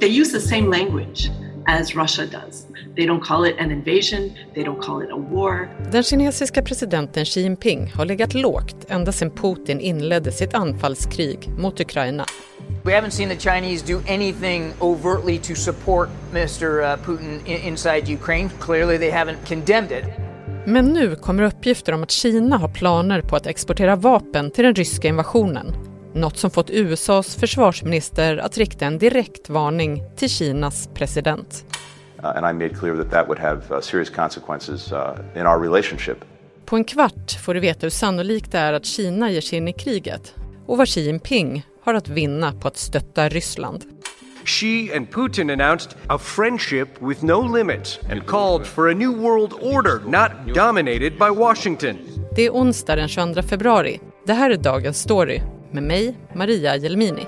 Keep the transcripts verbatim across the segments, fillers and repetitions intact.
they use the same language as Russia does. They don't call it an invasion, they don't call it a war. Den kinesiska presidenten Xi Jinping har legat lågt ända sedan Putin inledde sitt anfallskrig mot Ukraina. We haven't seen the Chinese do anything overtly to support mister Putin inside Ukraine. Clearly they haven't condemned it. Men nu kommer uppgifter om att Kina har planer på att exportera vapen till den ryska invasionen. Något som fått U S A:s försvarsminister att rikta en direkt varning till Kinas president. Uh, and I made clear that that would have uh, serious consequences uh, in our relationship. På en kvart får du veta hur sannolikt det är att Kina ger sig in i kriget och vad Xi Jinping har att vinna på att stötta Ryssland. Xi and Putin announced a friendship with no limits and called for a new world order not dominated by Washington. Det är onsdag den tjugoandra februari. Det här är dagens story med mig, Maria Jelmini.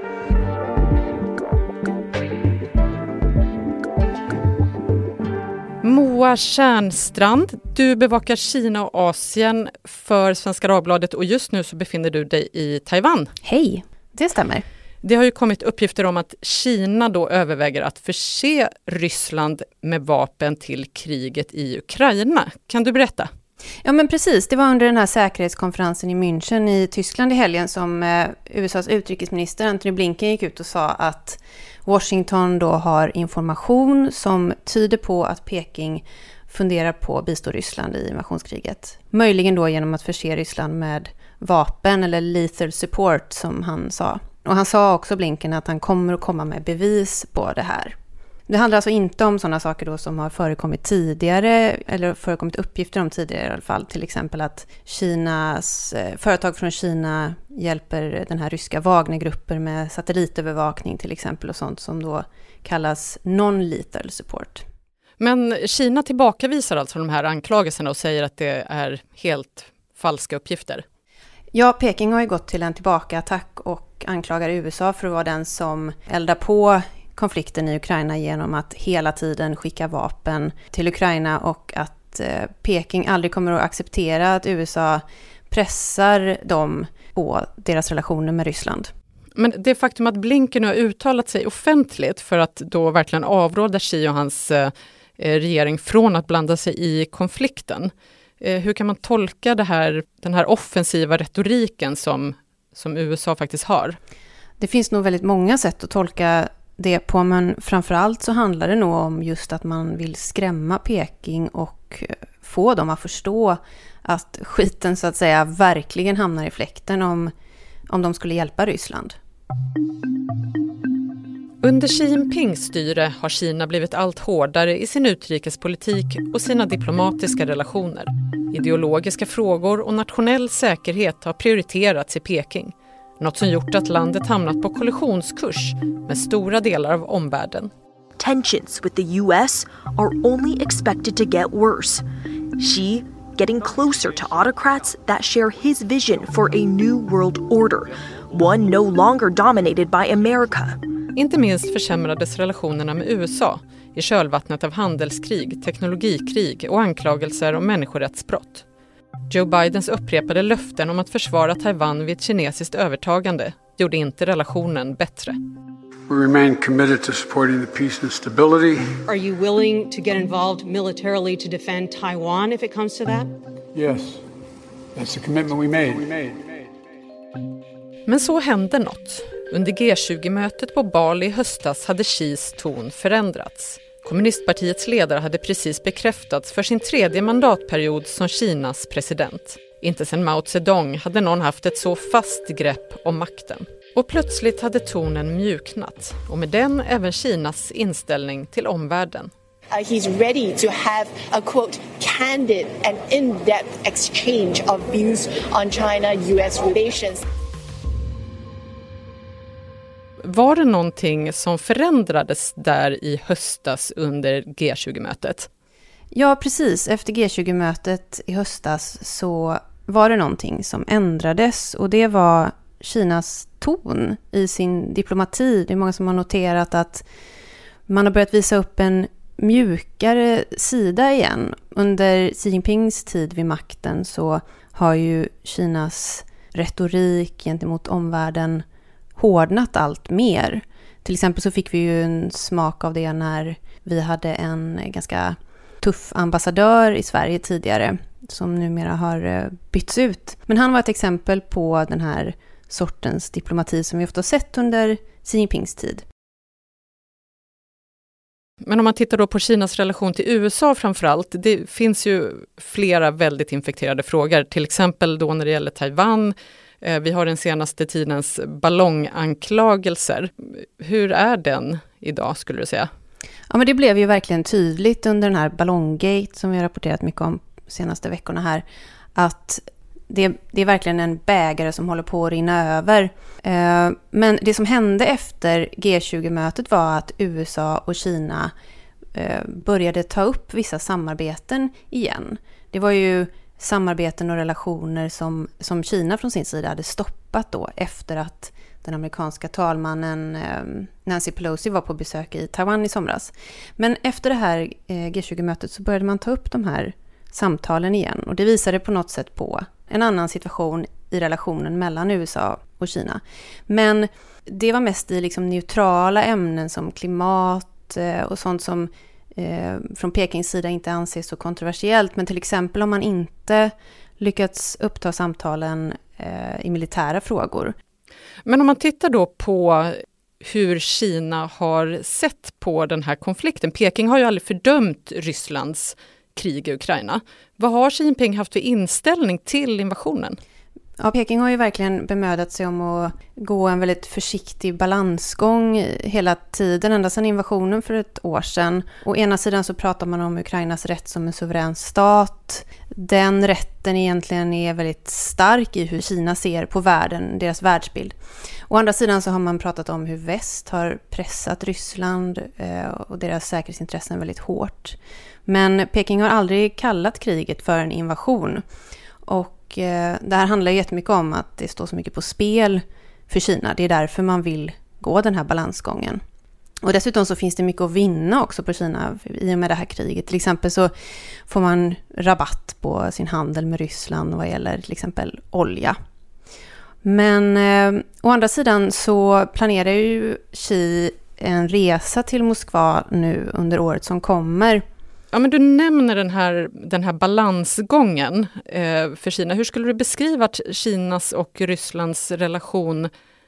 Moa Tjärnstrand, du bevakar Kina och Asien för Svenska Dagbladet och just nu så befinner du dig i Taiwan. Hej, det stämmer. Det har ju kommit uppgifter om att Kina då överväger att förse Ryssland med vapen till kriget i Ukraina. Kan du berätta? Ja men precis, det var under den här säkerhetskonferensen i München i Tyskland i helgen som eh, U S A:s utrikesminister Antony Blinken gick ut och sa att Washington då har information som tyder på att Peking funderar på att bistå Ryssland i invasionskriget. Möjligen då genom att förse Ryssland med vapen eller lethal support som han sa. Och han sa också Blinken att han kommer att komma med bevis på det här. Det handlar alltså inte om sådana saker då som har förekommit tidigare eller förekommit uppgifter om tidigare i alla fall. Till exempel att Kinas, eh, företag från Kina hjälper den här ryska Wagnergrupper med satellitövervakning till exempel och sånt som då kallas non-lethal support. Men Kina tillbakavisar alltså de här anklagelserna och säger att det är helt falska uppgifter. Ja, Peking har ju gått till en tillbakaattack och anklagar U S A för att vara den som eldar på konflikten i Ukraina genom att hela tiden skicka vapen till Ukraina och att eh, Peking aldrig kommer att acceptera att U S A pressar dem på deras relationer med Ryssland. Men det faktum att Blinken har uttalat sig offentligt för att då verkligen avråda Xi och hans eh, regering från att blanda sig i konflikten. Eh, hur kan man tolka det här, den här offensiva retoriken som, som U S A faktiskt har? Det finns nog väldigt många sätt att tolka det på, men framförallt så handlar det nog om just att man vill skrämma Peking och få dem att förstå att skiten så att säga verkligen hamnar i fläkten om, om de skulle hjälpa Ryssland. Under Xi Jinpings styre har Kina blivit allt hårdare i sin utrikespolitik och sina diplomatiska relationer. Ideologiska frågor och nationell säkerhet har prioriterats i Peking. Något som gjort att landet hamnat på kollisionskurs med stora delar av omvärlden. Tensions with the U S are only expected to get worse. Xi getting closer to autocrats that share his vision for a new world order, one no longer dominated by America. Inte minst försämrades relationerna med U S A i kölvattnet av handelskrig, teknologikrig och anklagelser om människorättsbrott. Joe Bidens upprepade löften om att försvara Taiwan vid ett kinesiskt övertagande gjorde inte relationen bättre. We remain committed to supporting the peace and stability. Are you willing to get involved militarily to defend Taiwan if it comes to that? Yes. That's the commitment we made. We made. Men så hände något. Under G tjugo-mötet på Bali i höstas hade Xis ton förändrats. Kommunistpartiets ledare hade precis bekräftats för sin tredje mandatperiod som Kinas president. Inte sedan Mao Zedong hade någon haft ett så fast grepp om makten. Och plötsligt hade tonen mjuknat, och med den även Kinas inställning till omvärlden. Uh, he's ready to have a, quote, candid and in-depth exchange of views on China-U S relations. Var det någonting som förändrades där i höstas under G tjugo-mötet? Ja, precis. Efter G tjugo-mötet i höstas så var det någonting som ändrades, och det var Kinas ton i sin diplomati. Det är många som har noterat att man har börjat visa upp en mjukare sida igen. Under Xi Jinpings tid vid makten så har ju Kinas retorik gentemot omvärlden hårdnat allt mer. Till exempel så fick vi ju en smak av det när vi hade en ganska tuff ambassadör i Sverige tidigare som numera har bytts ut. Men han var ett exempel på den här sortens diplomati som vi ofta sett under Xi Jinpings tid. Men om man tittar då på Kinas relation till U S A framförallt, det finns ju flera väldigt infekterade frågor. Till exempel då när det gäller Taiwan. Vi har den senaste tidens ballonganklagelser. Hur är den idag skulle du säga? Ja, men det blev ju verkligen tydligt under den här ballonggate som vi har rapporterat mycket om de senaste veckorna här. Att det, det är verkligen en bägare som håller på att rinna över. Men det som hände efter G tjugo-mötet var att U S A och Kina började ta upp vissa samarbeten igen. Det var ju samarbeten och relationer som, som Kina från sin sida hade stoppat då efter att den amerikanska talmannen eh, Nancy Pelosi var på besök i Taiwan i somras. Men efter det här eh, G tjugo-mötet så började man ta upp de här samtalen igen. Och det visade på något sätt på en annan situation i relationen mellan U S A och Kina. Men det var mest i liksom neutrala ämnen som klimat eh, och sånt som eh, från Pekings sida inte anses så kontroversiellt. Men till exempel om man inte lyckats uppta samtalen eh, i militära frågor. Men om man tittar då på hur Kina har sett på den här konflikten. Peking har ju aldrig fördömt Rysslands krig i Ukraina. Vad har Xi Jinping haft för inställning till invasionen? Ja, Peking har ju verkligen bemödat sig om att gå en väldigt försiktig balansgång hela tiden, ända sedan invasionen för ett år sedan. Å ena sidan så pratar man om Ukrainas rätt som en suverän stat. Den rätten egentligen är väldigt stark i hur Kina ser på världen, deras världsbild. Å andra sidan så har man pratat om hur väst har pressat Ryssland och deras säkerhetsintressen väldigt hårt. Men Peking har aldrig kallat kriget för en invasion. Och det här handlar jättemycket om att det står så mycket på spel för Kina. Det är därför man vill gå den här balansgången. Och dessutom så finns det mycket att vinna också på Kina i och med det här kriget. Till exempel så får man rabatt på sin handel med Ryssland vad gäller till exempel olja. Men eh, å andra sidan så planerar ju Xi en resa till Moskva nu under året som kommer. Ja, men du nämner den här, den här balansgången eh, för Kina. Hur skulle du beskriva att Kinas och Rysslands relation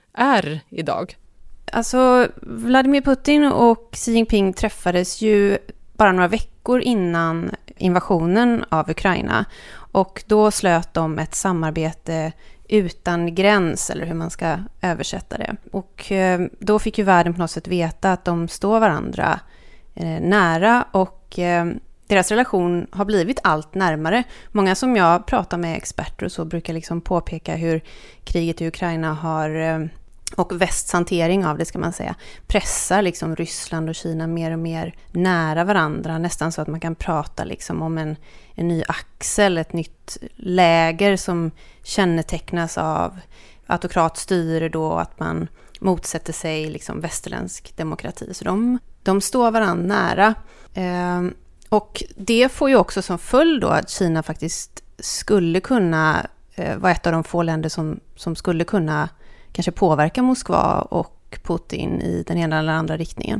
är idag? Alltså, Vladimir Putin och Xi Jinping träffades ju bara några veckor innan invasionen av Ukraina. Och då slöt de ett samarbete utan gräns, eller hur man ska översätta det. Och eh, då fick ju världen på något sätt veta att de står varandra eh, nära och eh, deras relation har blivit allt närmare. Många som jag pratar med experter och så brukar liksom påpeka hur kriget i Ukraina har, eh, och västs hantering av det ska man säga, pressar liksom Ryssland och Kina mer och mer nära varandra. Nästan så att man kan prata liksom om en, en ny axel, ett nytt läger som kännetecknas av autokratstyre då, att man motsätter sig liksom västerländsk demokrati. Så de, de står varandra nära. Eh, och det får ju också som följd då att Kina faktiskt skulle kunna eh, vara ett av de få länder som, som skulle kunna kanske påverka Moskva och Putin i den ena eller andra riktningen.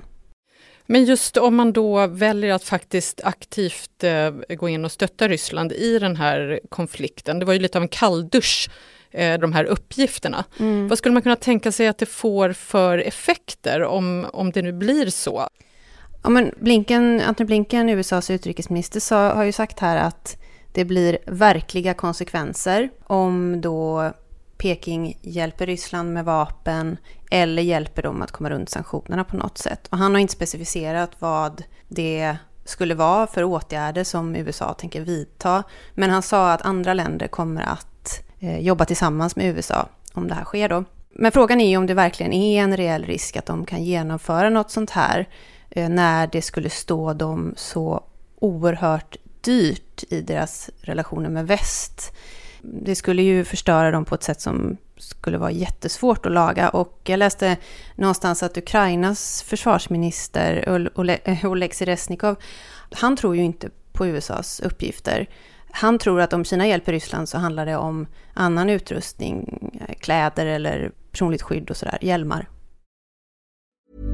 Men just om man då väljer att faktiskt aktivt eh, gå in och stötta Ryssland i den här konflikten. Det var ju lite av en kalldusch, eh, de här uppgifterna. Mm. Vad skulle man kunna tänka sig att det får för effekter om, om det nu blir så? Ja, men Blinken, Antony Blinken, U S A:s utrikesminister, sa, har ju sagt här att det blir verkliga konsekvenser om då Peking hjälper Ryssland med vapen eller hjälper dem att komma runt sanktionerna på något sätt. Och han har inte specificerat vad det skulle vara för åtgärder som U S A tänker vidta. Men han sa att andra länder kommer att eh, jobba tillsammans med U S A om det här sker då. Men frågan är ju om det verkligen är en reell risk att de kan genomföra något sånt här eh, när det skulle stå dem så oerhört dyrt i deras relationer med väst. Det skulle ju förstöra dem på ett sätt som skulle vara jättesvårt att laga. Och jag läste någonstans att Ukrainas försvarsminister Oleksiy Reznikov, han tror ju inte på U S A:s uppgifter. Han tror att om Kina hjälper Ryssland så handlar det om annan utrustning, kläder eller personligt skydd och sådär, hjälmar.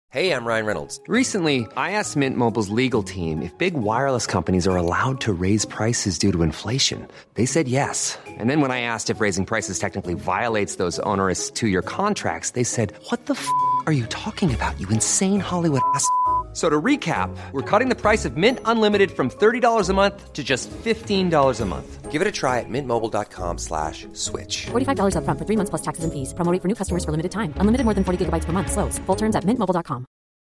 Hey, I'm Ryan Reynolds. Recently, I asked Mint Mobile's legal team if big wireless companies are allowed to raise prices due to inflation. They said yes. And then when I asked if raising prices technically violates those onerous two-year contracts, they said, what the f*** are you talking about, you insane Hollywood ass f- So to recap, we're cutting the price of Mint Unlimited from thirty dollars a month to just fifteen dollars a month. Give it a try at mintmobile.com slash switch. forty-five dollars up front for three months plus taxes and fees. Promo rate for new customers for limited time. Unlimited more than forty gigabytes per month. Slows full terms at mint mobile dot com.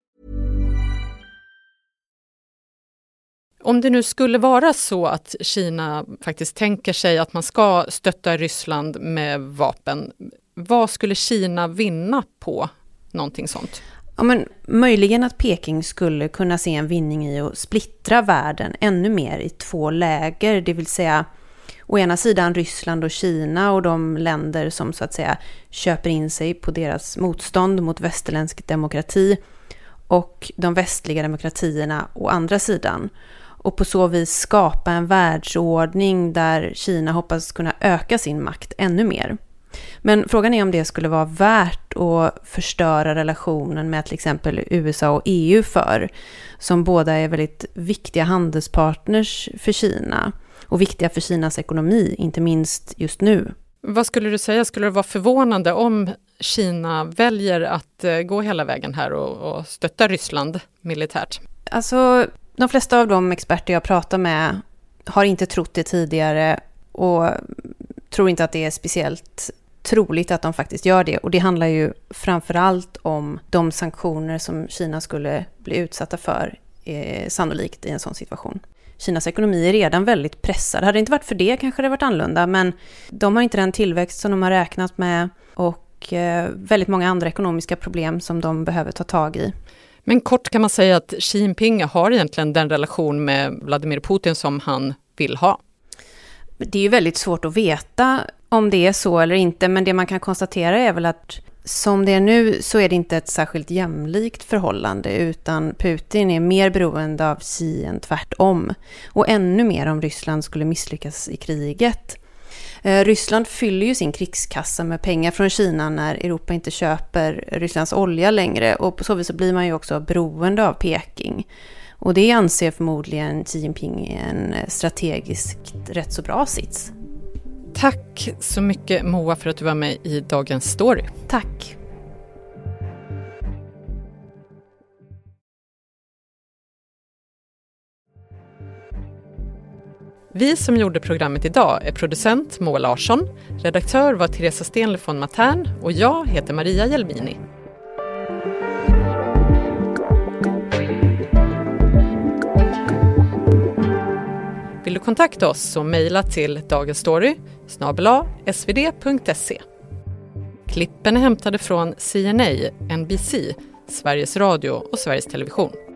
Om det nu skulle vara så att Kina faktiskt tänker sig att man ska stötta Ryssland med vapen, vad skulle Kina vinna på någonting sånt? Ja, men möjligen att Peking skulle kunna se en vinning i att splittra världen ännu mer i två läger, det vill säga å ena sidan Ryssland och Kina och de länder som så att säga köper in sig på deras motstånd mot västerländsk demokrati, och de västliga demokratierna å andra sidan. Och på så vis skapa en världsordning där Kina hoppas kunna öka sin makt ännu mer. Men frågan är om det skulle vara värt att förstöra relationen med till exempel U S A och E U för, som båda är väldigt viktiga handelspartners för Kina och viktiga för Kinas ekonomi, inte minst just nu. Vad skulle du säga, skulle det vara förvånande om Kina väljer att gå hela vägen här och, och stötta Ryssland militärt? Alltså, de flesta av de experter jag pratar med har inte trott det tidigare och tror inte att det är speciellt troligt att de faktiskt gör det. Och det handlar ju framförallt om de sanktioner som Kina skulle bli utsatta för eh, sannolikt i en sån situation. Kinas ekonomi är redan väldigt pressad. Hade det inte varit för det kanske det varit annorlunda, men de har inte den tillväxt som de har räknat med och eh, väldigt många andra ekonomiska problem som de behöver ta tag i. Men kort kan man säga att Xi Jinping har egentligen den relation med Vladimir Putin som han vill ha. Det är ju väldigt svårt att veta om det är så eller inte, men det man kan konstatera är väl att som det är nu så är det inte ett särskilt jämlikt förhållande, utan Putin är mer beroende av Xi än tvärtom. Och ännu mer om Ryssland skulle misslyckas i kriget. Eh, Ryssland fyller ju sin krigskassa med pengar från Kina när Europa inte köper Rysslands olja längre, och på så vis så blir man ju också beroende av Peking. Och det anser förmodligen Xi Jinping en strategiskt rätt så bra sits. Tack så mycket Moa för att du var med i Dagens Story. Tack. Vi som gjorde programmet idag är producent Moa Larsson, redaktör var Teresa Stenle von Matern och jag heter Maria Jelmini. Vill du kontakta oss så mejla till dagensstory snabel-a s v d punkt se. Klippen är hämtade från C N A, N B C, Sveriges Radio och Sveriges Television.